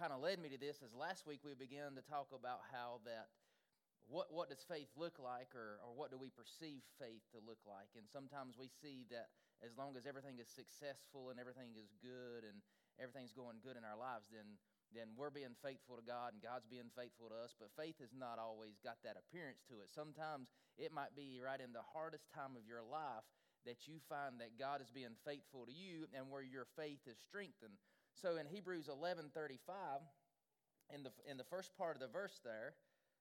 kind of led me to this is last week we began to talk about how that what does faith look like, or what do we perceive faith to look like? And sometimes we see that as long as everything is successful and everything is good and everything's going good in our lives, then we're being faithful to God and God's being faithful to us. But faith has not always got that appearance to it. Sometimes it might be right in the hardest time of your life that you find that God is being faithful to you and where your faith is strengthened. So in Hebrews 11:35, in the first part of the verse there,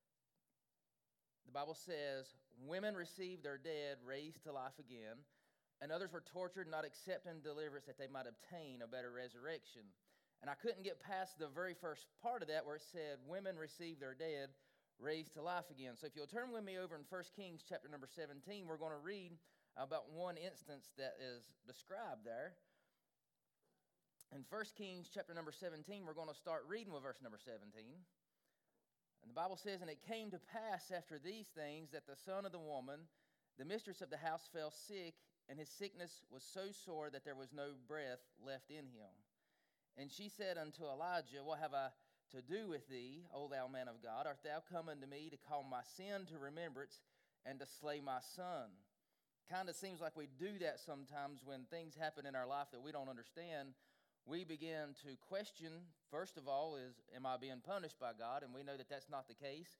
the Bible says, women received their dead raised to life again, and others were tortured, not accepting deliverance that they might obtain a better resurrection. And I couldn't get past the very first part of that where it said, women received their dead raised to life again. So if you'll turn with me over in 1 Kings chapter number 17, we're going to read about one instance that is described there. In 1 Kings chapter number 17, we're going to start reading with verse number 17. And the Bible says, and it came to pass after these things that the son of the woman, the mistress of the house, fell sick, and his sickness was so sore that there was no breath left in him. And she said unto Elijah, what have I to do with thee, O thou man of God? Art thou come unto me to call my sin to remembrance and to slay my son? Kind of seems like we do that sometimes when things happen in our life that we don't understand. We begin to question, first of all, am I being punished by God? And we know that that's not the case.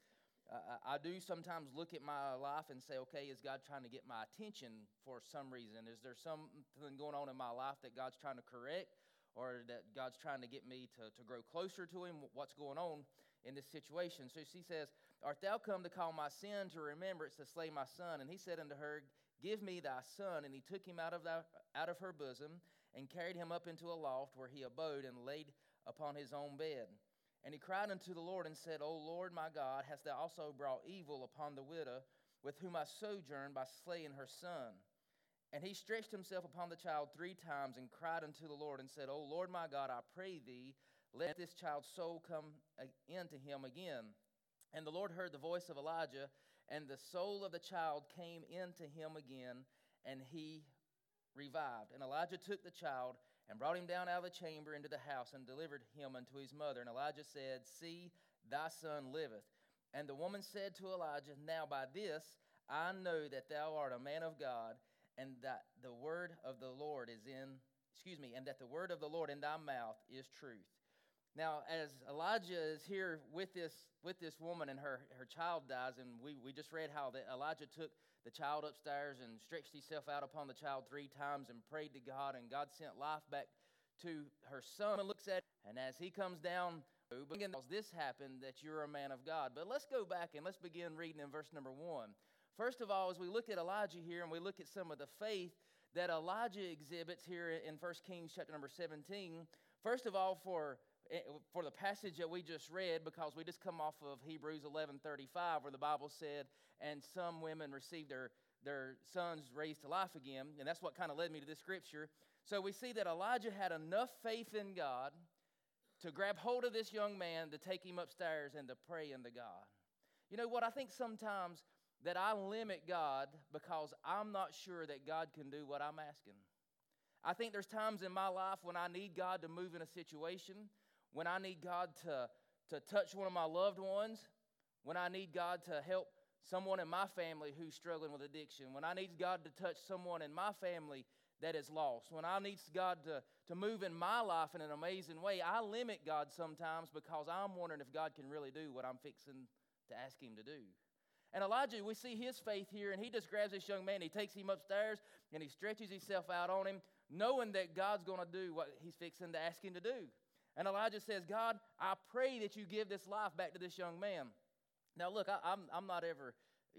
I do sometimes look at my life and say, okay, is God trying to get my attention for some reason? Is there something going on in my life that God's trying to correct, or that God's trying to get me to grow closer to Him? What's going on in this situation? So she says, art thou come to call my sin to remembrance to slay my son? And he said unto her, give me thy son. And he took him out of her bosom and carried him up into a loft where he abode and laid upon his own bed. And he cried unto the Lord and said, O Lord my God, hast thou also brought evil upon the widow with whom I sojourned by slaying her son? And he stretched himself upon the child 3 times and cried unto the Lord and said, O Lord my God, I pray thee, let this child's soul come into him again. And the Lord heard the voice of Elijah, and the soul of the child came into him again, and he revived. And Elijah took the child and brought him down out of the chamber into the house and delivered him unto his mother. And Elijah said, see, thy son liveth. And the woman said to Elijah, now by this I know that thou art a man of God, and that the word of the Lord and that the word of the Lord in thy mouth is truth. Now, as Elijah is here with this woman and her child dies, and we just read how that Elijah took the child upstairs and stretched himself out upon the child 3 times and prayed to God, and God sent life back to her son. And looks at it, and as he comes down, this happened that you're a man of God. But let's go back and let's begin reading in verse number 1. First of all, as we look at Elijah here and we look at some of the faith that Elijah exhibits here in 1 Kings chapter number 17, first of all, for the passage that we just read, because we just come off of Hebrews 11:35, where the Bible said, and some women received their sons raised to life again, and that's what kind of led me to this scripture. So we see that Elijah had enough faith in God to grab hold of this young man, to take him upstairs and to pray unto God. You know what? I think sometimes that I limit God because I'm not sure that God can do what I'm asking. I think there's times in my life when I need God to move in a situation, when I need God to touch one of my loved ones, when I need God to help someone in my family who's struggling with addiction, when I need God to touch someone in my family that is lost, when I need God to move in my life in an amazing way. I limit God sometimes because I'm wondering if God can really do what I'm fixing to ask Him to do. And Elijah, we see his faith here, and he just grabs this young man, he takes him upstairs, and he stretches himself out on him, knowing that God's going to do what he's fixing to ask him to do. And Elijah says, God, I pray that you give this life back to this young man. Now look, I'm not ever,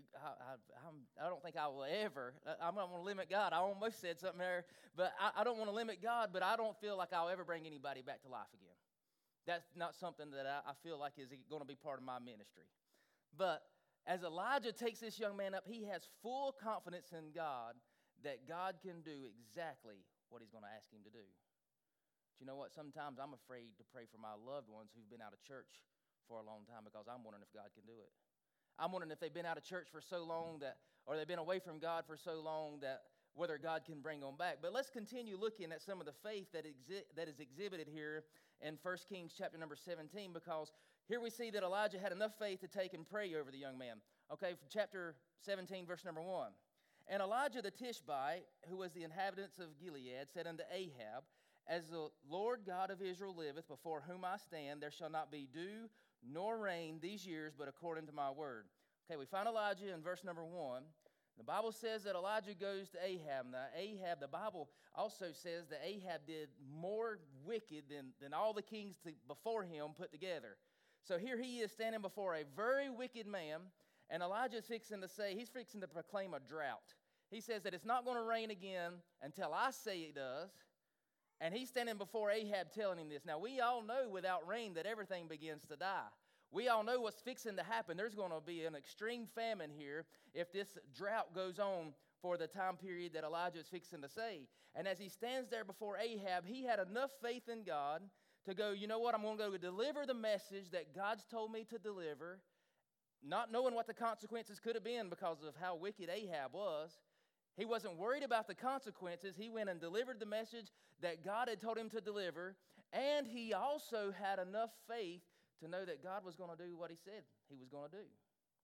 I don't think I will ever, I'm not going to limit God. I almost said something there, but I don't want to limit God, but I don't feel like I'll ever bring anybody back to life again. That's not something that I feel like is going to be part of my ministry. But as Elijah takes this young man up, he has full confidence in God that God can do exactly what he's going to ask him to do. But you know what? Sometimes I'm afraid to pray for my loved ones who've been out of church for a long time because I'm wondering if God can do it. I'm wondering if they've been out of church for so long or they've been away from God for so long that whether God can bring them back. But let's continue looking at some of the faith that is exhibited here in 1 Kings chapter number 17, because here we see that Elijah had enough faith to take and pray over the young man. Okay, chapter 17, verse number 1. And Elijah the Tishbite, who was the inhabitants of Gilead, said unto Ahab, As the Lord God of Israel liveth, before whom I stand, there shall not be dew nor rain these years, but according to my word. Okay, we find Elijah in verse number 1. The Bible says that Elijah goes to Ahab. Now, Ahab, the Bible also says that Ahab did more wicked than all the kings before him put together. So here he is standing before a very wicked man, and Elijah's fixing to proclaim a drought. He says that it's not going to rain again until I say it does. And he's standing before Ahab telling him this. Now, we all know without rain that everything begins to die. We all know what's fixing to happen. There's going to be an extreme famine here if this drought goes on for the time period that Elijah is fixing to say. And as he stands there before Ahab, he had enough faith in God to go, you know what, I'm going to go deliver the message that God's told me to deliver, not knowing what the consequences could have been because of how wicked Ahab was. He wasn't worried about the consequences. He went and delivered the message that God had told him to deliver, and he also had enough faith to know that God was going to do what he said he was going to do.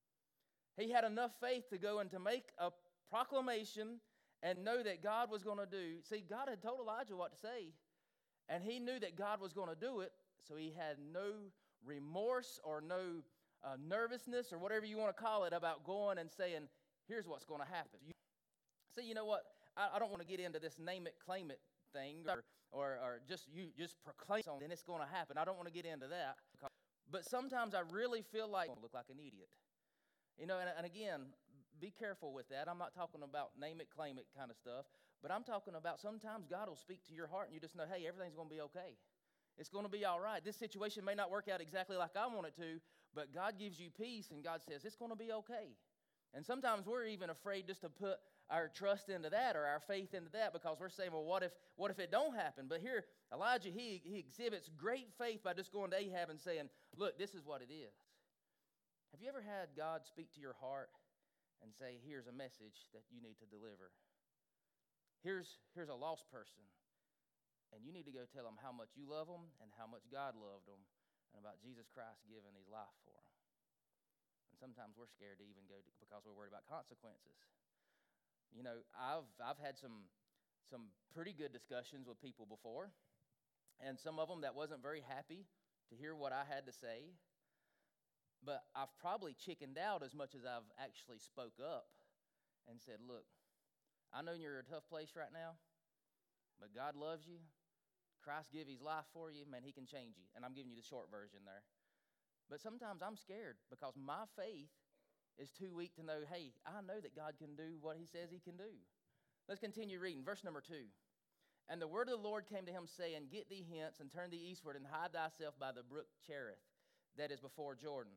He had enough faith to go and to make a proclamation and know that God was going to do. See, God had told Elijah what to say, and he knew that God was going to do it, so he had no remorse or no nervousness or whatever you want to call it about going and saying, here's what's going to happen. See, you know what? I don't want to get into this name it, claim it thing or just proclaim something and it's going to happen. I don't want to get into that. But sometimes I really feel like I look like an idiot. You know, and again, be careful with that. I'm not talking about name it, claim it kind of stuff. But I'm talking about sometimes God will speak to your heart and you just know, hey, everything's going to be okay. It's going to be all right. This situation may not work out exactly like I want it to, but God gives you peace and God says it's going to be okay. And sometimes we're even afraid just to put our trust into that or our faith into that because we're saying, well, what if it don't happen? But here, Elijah, he exhibits great faith by just going to Ahab and saying, look, this is what it is. Have you ever had God speak to your heart and say, here's a message that you need to deliver? Here's a lost person, and you need to go tell them how much you love them and how much God loved them and about Jesus Christ giving his life for them. And sometimes we're scared to even go because we're worried about consequences. You know, I've had some pretty good discussions with people before, and some of them that wasn't very happy to hear what I had to say. But I've probably chickened out as much as I've actually spoke up and said, look, I know you're in a tough place right now, but God loves you. Christ gave his life for you. Man, he can change you. And I'm giving you the short version there. But sometimes I'm scared because my faith is too weak to know, hey, I know that God can do what he says he can do. Let's continue reading. Verse number 2. And the word of the Lord came to him, saying, Get thee hence, and turn thee eastward, and hide thyself by the brook Cherith, that is before Jordan.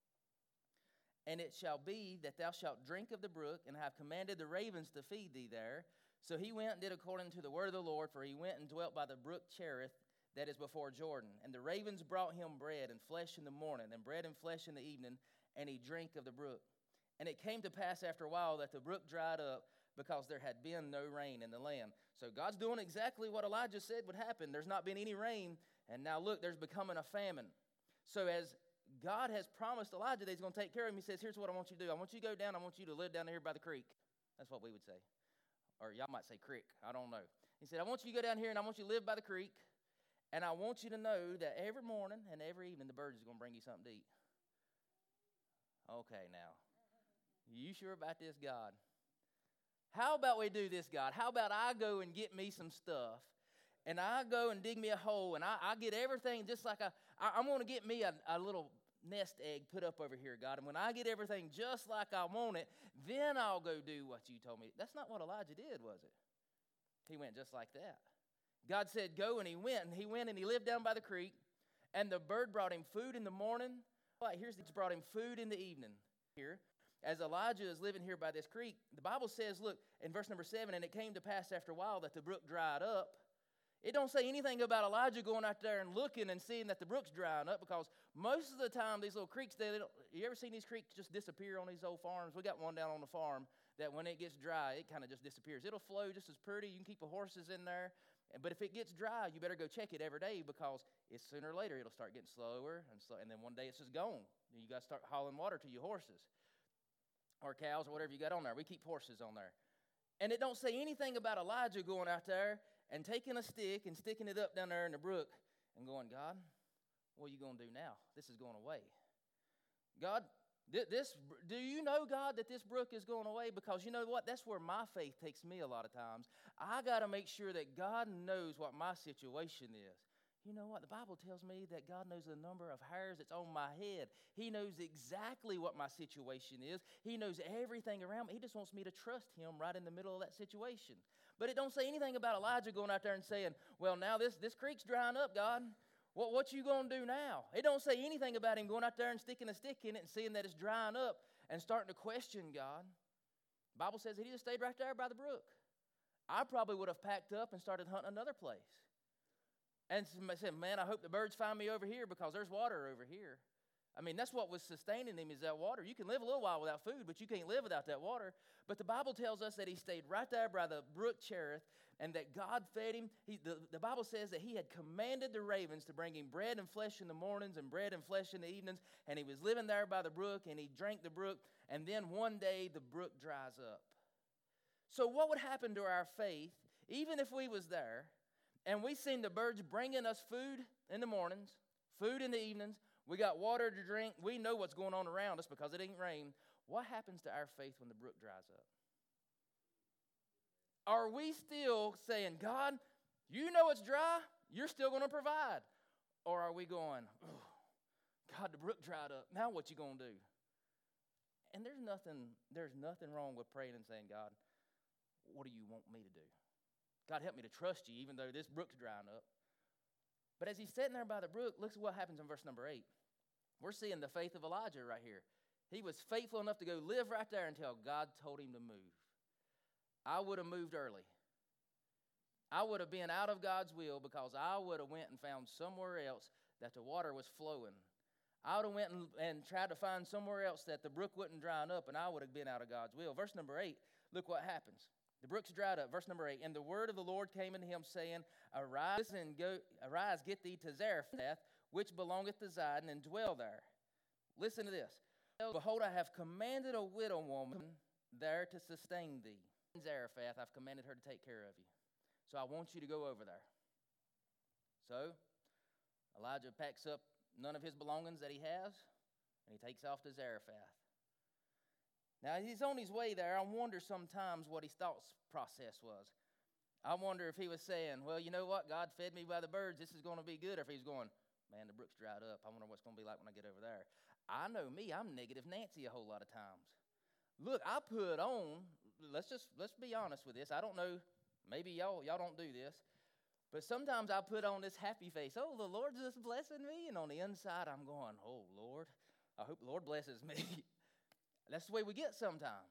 And it shall be that thou shalt drink of the brook, and have commanded the ravens to feed thee there. So he went and did according to the word of the Lord, for he went and dwelt by the brook Cherith, that is before Jordan. And the ravens brought him bread and flesh in the morning, and bread and flesh in the evening, and he drank of the brook. And it came to pass after a while that the brook dried up, because there had been no rain in the land. So God's doing exactly what Elijah said would happen. There's not been any rain, and now look, there's becoming a famine. So as God has promised Elijah that he's going to take care of him, he says, here's what I want you to do. I want you to go down. I want you to live down here by the creek. That's what we would say. Or y'all might say creek. I don't know. He said, I want you to go down here, and I want you to live by the creek, and I want you to know that every morning and every evening the birds is going to bring you something to eat. Okay, now. You sure about this, God? How about we do this, God? How about I go and get me some stuff, and I go and dig me a hole, and I get everything just like I'm going to get me a little nest egg put up over here, God. And when I get everything just like I want it, then I'll go do what you told me. That's not what Elijah did, was it? He went just like that. God said, go, and he went and he lived down by the creek, and the bird brought him food in the morning. Right, it's brought him food in the evening. Here, as Elijah is living here by this creek, the Bible says, look, in verse number 7, and it came to pass after a while that the brook dried up. It don't say anything about Elijah going out there and looking and seeing that the brook's drying up, because most of the time these little creeks, you ever seen these creeks just disappear on these old farms? We got one down on the farm that when it gets dry, it kind of just disappears. It'll flow just as pretty. You can keep the horses in there. But if it gets dry, you better go check it every day because it's sooner or later it'll start getting slower and then one day it's just gone. You got to start hauling water to your horses or cows or whatever you got on there. We keep horses on there. And it don't say anything about Elijah going out there and taking a stick and sticking it up down there in the brook and going, God, what are you going to do now? This is going away. God, do you know, God, that this brook is going away? Because you know what? That's where my faith takes me a lot of times. I got to make sure that God knows what my situation is. You know what? The Bible tells me that God knows the number of hairs that's on my head. He knows exactly what my situation is. He knows everything around me. He just wants me to trust him right in the middle of that situation. But it don't say anything about Elijah going out there and saying, well, now this creek's drying up, God. What you going to do now? It don't say anything about him going out there and sticking a stick in it and seeing that it's drying up and starting to question God. The Bible says that he just stayed right there by the brook. I probably would have packed up and started hunting another place. And said, man, I hope the birds find me over here because there's water over here. I mean, that's what was sustaining him is that water. You can live a little while without food, but you can't live without that water. But the Bible tells us that he stayed right there by the brook Cherith and that God fed him. The Bible says that he had commanded the ravens to bring him bread and flesh in the mornings and bread and flesh in the evenings. And he was living there by the brook and he drank the brook. And then one day the brook dries up. So what would happen to our faith, even if we was there, and we seen the birds bringing us food in the mornings, food in the evenings, we got water to drink, we know what's going on around us because it ain't rain. What happens to our faith when the brook dries up? Are we still saying, God, you know it's dry, you're still going to provide? Or are we going, oh, God, the brook dried up, now what you going to do? And there's nothing wrong with praying and saying, God, what do you want me to do? God, help me to trust you, even though this brook's drying up. But as he's sitting there by the brook, look at what happens in verse number 8. We're seeing the faith of Elijah right here. He was faithful enough to go live right there until God told him to move. I would have moved early. I would have been out of God's will because I would have went and found somewhere else that the water was flowing. I would have went and tried to find somewhere else that the brook wouldn't dry up, and I would have been out of God's will. Verse number 8, look what happens. The brook's dried up. Verse number 8, and the word of the Lord came unto him, saying, Arise, get thee to Zarephath, which belongeth to Zidon, and dwell there. Listen to this. Behold, I have commanded a widow woman there to sustain thee. In Zarephath, I've commanded her to take care of you. So I want you to go over there. So Elijah packs up none of his belongings that he has, and he takes off to Zarephath. Now, he's on his way there. I wonder sometimes what his thought process was. I wonder if he was saying, well, you know what? God fed me by the birds. This is going to be good. Or if he's going, man, the brook's dried up. I wonder what's going to be like when I get over there. I know me. I'm negative Nancy a whole lot of times. Look, I put on, let's be honest with this. I don't know. Maybe y'all don't do this. But sometimes I put on this happy face. Oh, the Lord's just blessing me. And on the inside, I'm going, oh, Lord, I hope the Lord blesses me. That's the way we get sometimes.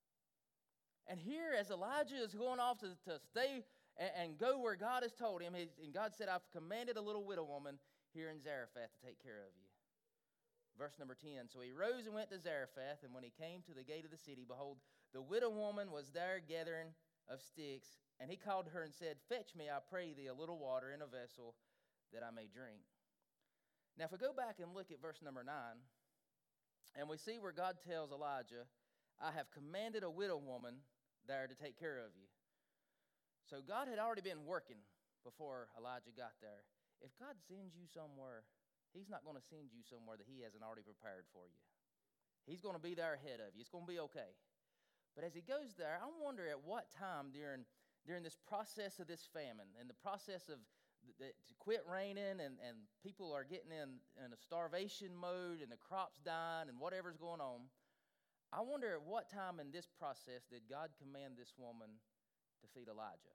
And here, as Elijah is going off to stay and go where God has told him, and God said, I've commanded a little widow woman here in Zarephath to take care of you. Verse number 10, so he rose and went to Zarephath, and when he came to the gate of the city, behold, the widow woman was there gathering of sticks, and he called her and said, Fetch me, I pray thee, a little water in a vessel that I may drink. Now, if we go back and look at verse number 9, and we see where God tells Elijah, I have commanded a widow woman there to take care of you. So God had already been working before Elijah got there. If God sends you somewhere, he's not going to send you somewhere that he hasn't already prepared for you. He's going to be there ahead of you. It's going to be okay. But as he goes there, I wonder at what time during this process of this famine and the process of to quit raining and people are getting in a starvation mode and the crops dying and whatever's going on, I wonder at what time in this process did God command this woman to feed Elijah?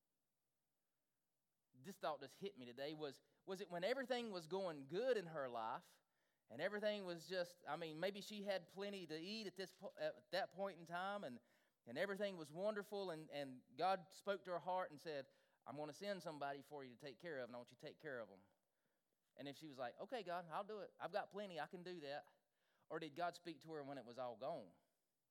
This thought just hit me today. Was it when everything was going good in her life and everything was just, maybe she had plenty to eat at that point in time and everything was wonderful and God spoke to her heart and said, I'm going to send somebody for you to take care of, and I want you to take care of them. And if she was like, okay, God, I'll do it. I've got plenty. I can do that. Or did God speak to her when it was all gone?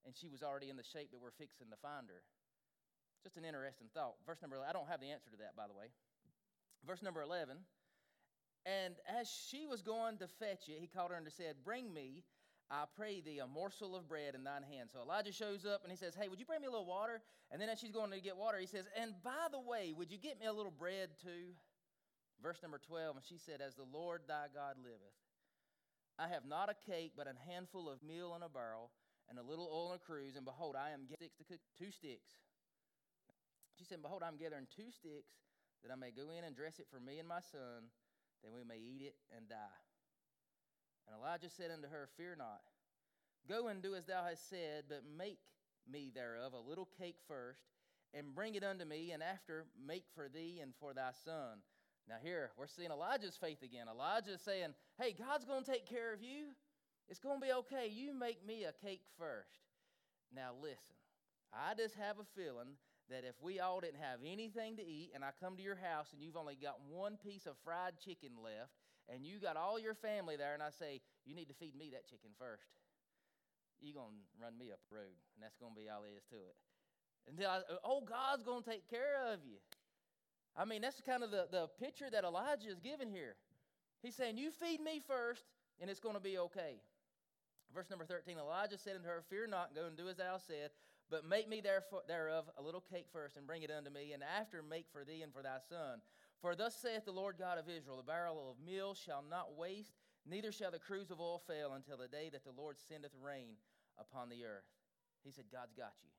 and she was already in the shape that we're fixing to find her. Just an interesting thought. Verse number 11, I don't have the answer to that, by the way. Verse number 11, and as she was going to fetch it, he called her and said, bring me, I pray thee, a morsel of bread in thine hand. So Elijah shows up and he says, hey, would you bring me a little water? And then as she's going to get water, he says, and by the way, would you get me a little bread too? Verse number 12, and she said, as the Lord thy God liveth, I have not a cake, but a handful of meal in a barrel, and a little oil in a cruse, and behold, I am getting sticks to cook, 2 sticks. She said, behold, I'm gathering 2 sticks, that I may go in and dress it for me and my son, that we may eat it and die. And Elijah said unto her, fear not. Go and do as thou hast said, but make me thereof a little cake first, and bring it unto me, and after make for thee and for thy son. Now here, we're seeing Elijah's faith again. Elijah's saying, hey, God's going to take care of you. It's going to be okay. You make me a cake first. Now listen, I just have a feeling that if we all didn't have anything to eat, and I come to your house and you've only got 1 piece of fried chicken left, and you got all your family there, and I say, you need to feed me that chicken first, you're going to run me up the road, and that's going to be all there is to it. And then God's going to take care of you. I mean, that's kind of the picture that Elijah is giving here. He's saying, you feed me first, and it's going to be okay. Verse number 13, Elijah said unto her, fear not, go and do as thou said, but make me thereof a little cake first, and bring it unto me, and after make for thee and for thy son. For thus saith the Lord God of Israel, the barrel of meal shall not waste, neither shall the cruse of oil fail until the day that the Lord sendeth rain upon the earth. He said, God's got you.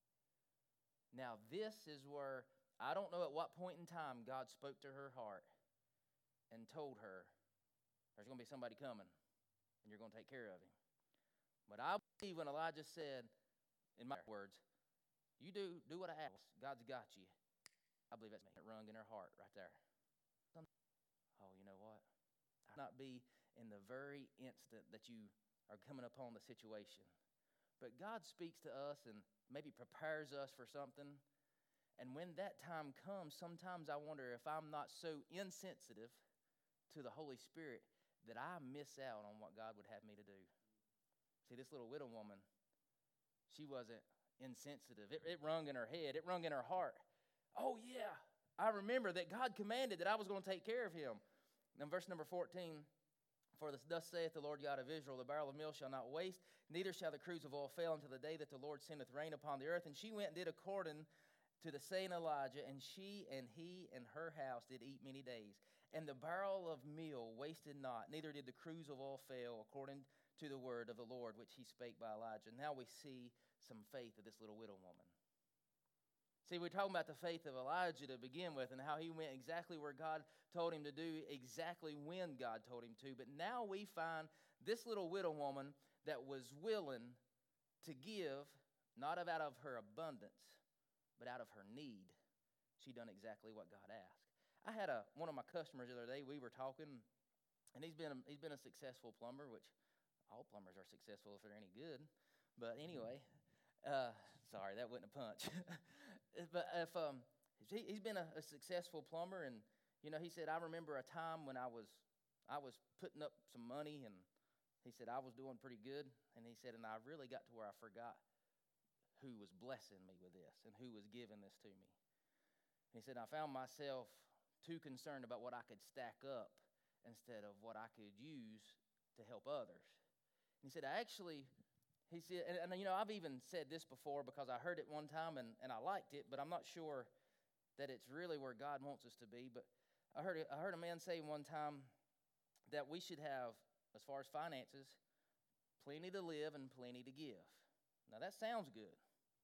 Now this is where, I don't know at what point in time God spoke to her heart and told her, there's going to be somebody coming, and you're going to take care of him. But I believe when Elijah said, in my words, you do what I ask, God's got you, I believe that's it rung in her heart right there. Oh, you know what? I not be in the very instant that you are coming upon the situation. But God speaks to us and maybe prepares us for something. And when that time comes, sometimes I wonder if I'm not so insensitive to the Holy Spirit that I miss out on what God would have me to do. See, this little widow woman, she wasn't insensitive. It rung in her head. It rung in her heart. Oh, yeah, I remember that God commanded that I was going to take care of him. Then verse number 14, for thus saith the Lord God of Israel, the barrel of meal shall not waste, neither shall the cruse of oil fail until the day that the Lord sendeth rain upon the earth. And she went and did according to the saying of Elijah, and she and he and her house did eat many days. And the barrel of meal wasted not, neither did the cruse of oil fail, according to the word of the Lord, which he spake by Elijah. Now we see some faith of this little widow woman. See, we're talking about the faith of Elijah to begin with and how he went exactly where God told him to do, exactly when God told him to. But now we find this little widow woman that was willing to give, not out of her abundance, but out of her need. She done exactly what God asked. I had one of my customers the other day, we were talking, and he's been a successful plumber, which all plumbers are successful if they're any good. But anyway, sorry, that wasn't a punch. But if he's been a successful plumber, and he said, I remember a time when I was putting up some money, and he said I was doing pretty good, and he said, and I really got to where I forgot who was blessing me with this and who was giving this to me. He said, I found myself too concerned about what I could stack up instead of what I could use to help others. And he said, he said, and I've even said this before because I heard it one time and I liked it, but I'm not sure that it's really where God wants us to be. But I heard a man say one time that we should have, as far as finances, plenty to live and plenty to give. Now that sounds good.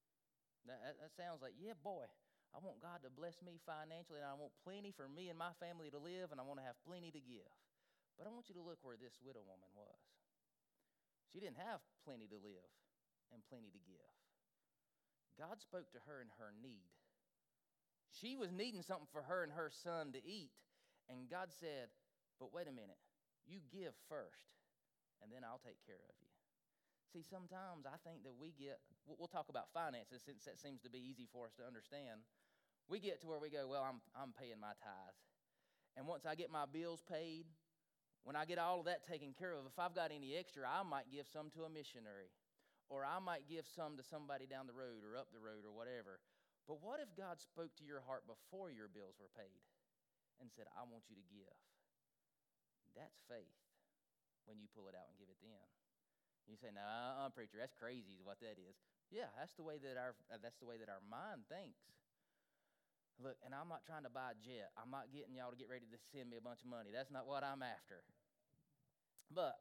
That sounds like, yeah, boy, I want God to bless me financially, and I want plenty for me and my family to live, and I want to have plenty to give. But I want you to look where this widow woman was. She didn't have plenty to live and plenty to give. God spoke to her in her need. She was needing something for her and her son to eat, and God said, but wait a minute, you give first, and then I'll take care of you. See, sometimes I think that we'll talk about finances since that seems to be easy for us to understand. We get to where we go, well, I'm paying my tithe. And once I get my bills paid, when I get all of that taken care of, if I've got any extra, I might give some to a missionary. or I might give some to somebody down the road or up the road or whatever. But what if God spoke to your heart before your bills were paid and said, I want you to give? That's faith when you pull it out and give it then. You say, no, preacher, that's crazy is what that is. Yeah, that's the way that our mind thinks. Look, and I'm not trying to buy a jet. I'm not getting y'all to get ready to send me a bunch of money. That's not what I'm after. But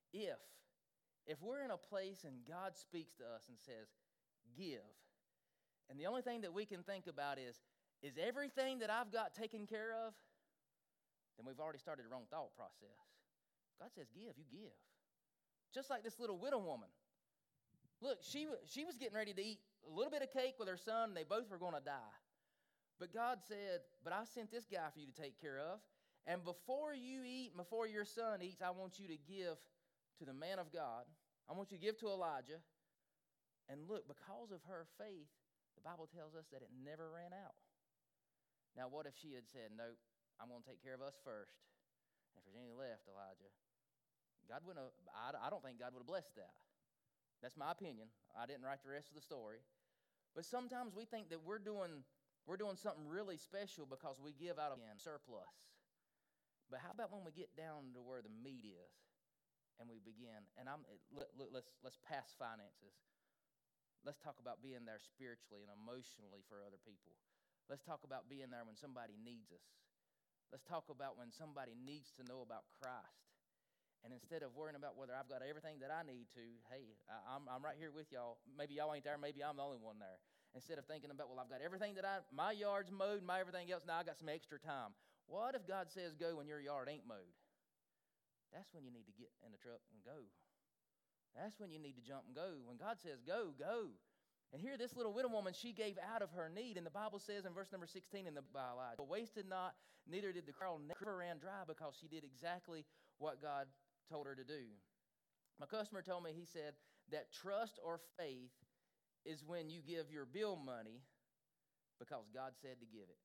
if we're in a place and God speaks to us and says, give, and the only thing that we can think about is everything that I've got taken care of, then we've already started the wrong thought process. God says, give, you give. Just like this little widow woman. Look, she was getting ready to eat a little bit of cake with her son, and they both were going to die. But God said, but I sent this guy for you to take care of. And before you eat, before your son eats, I want you to give to the man of God. I want you to give to Elijah. And look, because of her faith, the Bible tells us that it never ran out. Now, what if she had said, nope, I'm going to take care of us first. And if there's any left, Elijah, God wouldn't have, I don't think God would have blessed that. That's my opinion. I didn't write the rest of the story. But sometimes we think that we're doing something really special because we give out of surplus. But how about when we get down to where the meat is and we begin? And let's pass finances. Let's talk about being there spiritually and emotionally for other people. Let's talk about being there when somebody needs us. Let's talk about when somebody needs to know about Christ. And instead of worrying about whether I've got everything that I need to, hey, I'm right here with y'all. Maybe y'all ain't there. Maybe I'm the only one there. Instead of thinking about, well, I've got everything that my yard's mowed, my everything else, now I got some extra time. What if God says go when your yard ain't mowed? That's when you need to get in the truck and go. That's when you need to jump and go. When God says go, go. And here this little widow woman, she gave out of her need. And the Bible says in verse number 16 in the Bible, wasted not, neither did the crowd never ran dry, because she did exactly what God told her to do. My customer told me, he said, that trust or faith is when you give your bill money because God said to give it.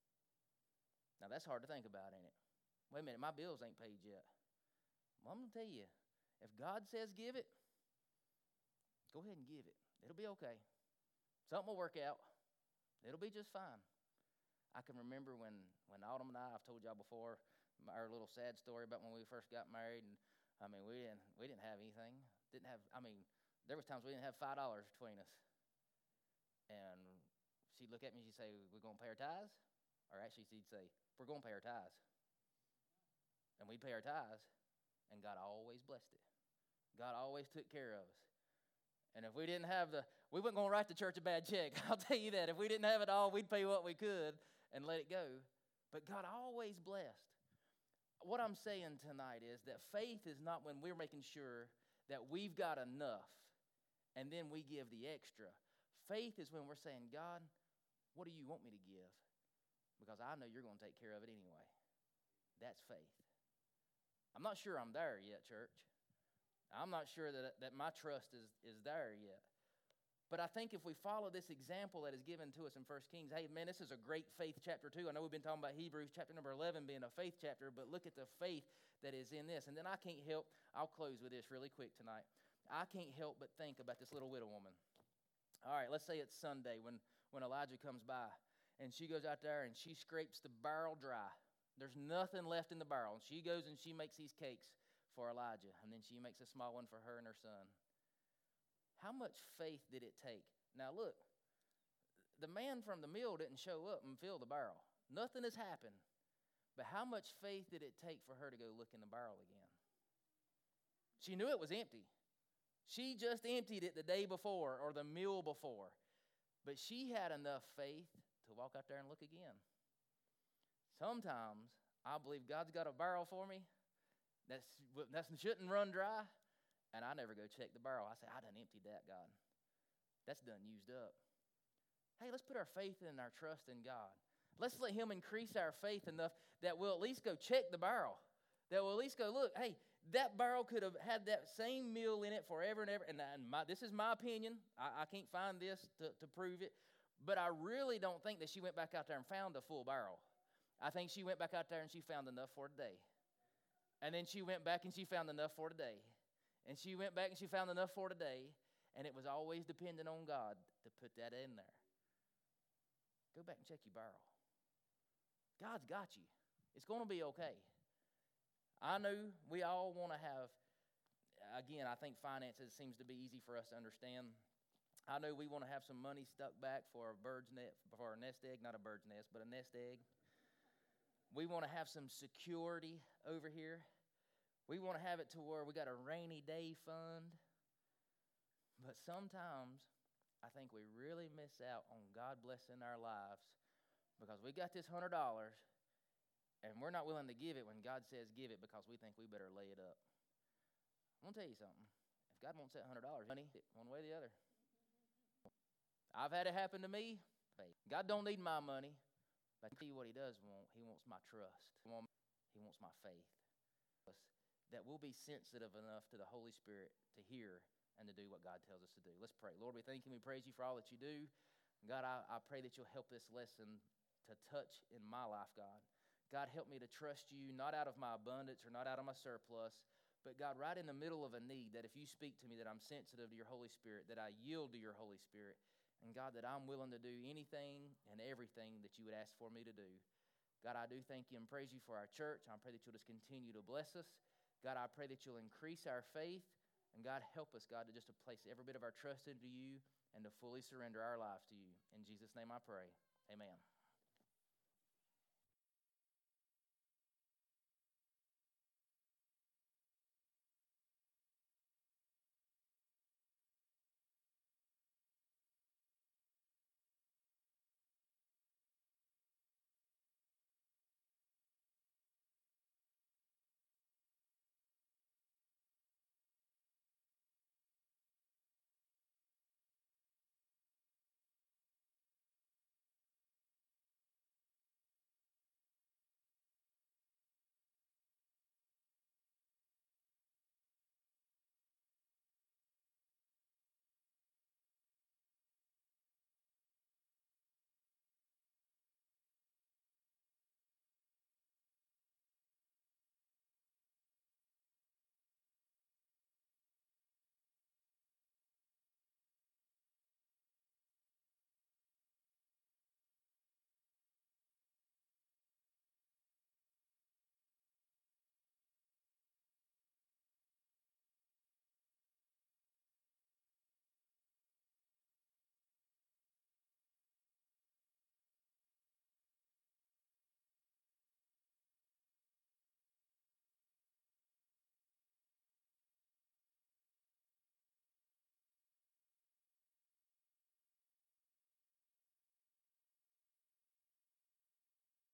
Now, that's hard to think about, ain't it? Wait a minute, my bills ain't paid yet. Well, I'm going to tell you, if God says give it, go ahead and give it. It'll be okay. Something will work out. It'll be just fine. I can remember when Autumn and I've told y'all before, our little sad story about when we first got married, and we didn't have anything. There was times we didn't have $5 between us. And she'd look at me and she'd say, we're going to pay our tithes? Or actually she'd say, we're going to pay our tithes. And we'd pay our tithes, and God always blessed it. God always took care of us. And if we didn't have we weren't going to write the church a bad check. I'll tell you that. If we didn't have it all, we'd pay what we could and let it go. But God always blessed. What I'm saying tonight is that faith is not when we're making sure that we've got enough and then we give the extra. Faith is when we're saying, God, what do you want me to give? Because I know you're going to take care of it anyway. That's faith. I'm not sure I'm there yet, church. I'm not sure that my trust is there yet. But I think if we follow this example that is given to us in 1 Kings, hey, man, this is a great faith chapter 2. I know we've been talking about Hebrews chapter number 11 being a faith chapter, but look at the faith that is in this. And then I can't help, I'll close with this really quick tonight. I can't help but think about this little widow woman. All right, let's say it's Sunday when Elijah comes by, and she goes out there and she scrapes the barrel dry. There's nothing left in the barrel. And she goes and she makes these cakes for Elijah, and then she makes a small one for her and her son. How much faith did it take? Now look, the man from the mill didn't show up and fill the barrel. Nothing has happened. But how much faith did it take for her to go look in the barrel again? She knew it was empty. She just emptied it the day before or the meal before. But she had enough faith to walk out there and look again. Sometimes I believe God's got a barrel for me that shouldn't run dry, and I never go check the barrel. I say, I done emptied that, God. That's done used up. Hey, let's put our faith and our trust in God. Let's let Him increase our faith enough that we'll at least go check the barrel. That we'll at least go, look, hey, that barrel could have had that same meal in it forever and ever. And this is my opinion. I can't find this to prove it. But I really don't think that she went back out there and found a full barrel. I think she went back out there and she found enough for today. And then she went back and she found enough for today. And she went back and she found enough for today. And it was always dependent on God to put that in there. Go back and check your barrel. God's got you. It's going to be okay. I know we all want to have, again, I think finances seems to be easy for us to understand. I know we want to have some money stuck back for a bird's nest, for a nest egg, not a bird's nest, but a nest egg. We want to have some security over here. We want to have it to where we got a rainy day fund. But sometimes I think we really miss out on God blessing our lives because we got this $100 and we're not willing to give it when God says give it because we think we better lay it up. I'm going to tell you something. If God wants that $100, money, one way or the other. I've had it happen to me. God don't need my money. But I tell you what he does want. He wants my trust. He wants my faith. That we'll be sensitive enough to the Holy Spirit to hear and to do what God tells us to do. Let's pray. Lord, we thank you and we praise you for all that you do. God, I pray that you'll help this lesson to touch in my life, God. God, help me to trust you, not out of my abundance or not out of my surplus, but God, right in the middle of a need, that if you speak to me, that I'm sensitive to your Holy Spirit, that I yield to your Holy Spirit, and God, that I'm willing to do anything and everything that you would ask for me to do. God, I do thank you and praise you for our church. I pray that you'll just continue to bless us. God, I pray that you'll increase our faith. And God, help us, God, to just to place every bit of our trust into you and to fully surrender our lives to you. In Jesus' name I pray. Amen.